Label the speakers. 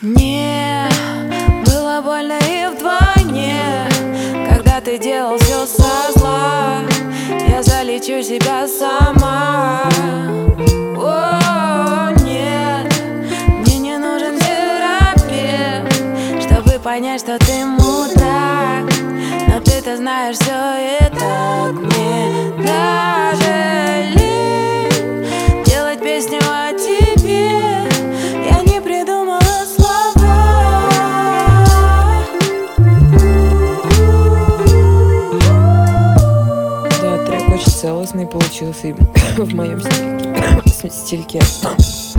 Speaker 1: Мне было больно и вдвойне, когда ты делал все со зла. Я залечу себя сама. О, нет, мне не нужен терапевт, чтобы понять, что ты мудак. Но ты-то знаешь все и так. Мне даже лень делать песню о тебе. Я не придумала слова.
Speaker 2: Да, трек очень целостный получился в моем стильке.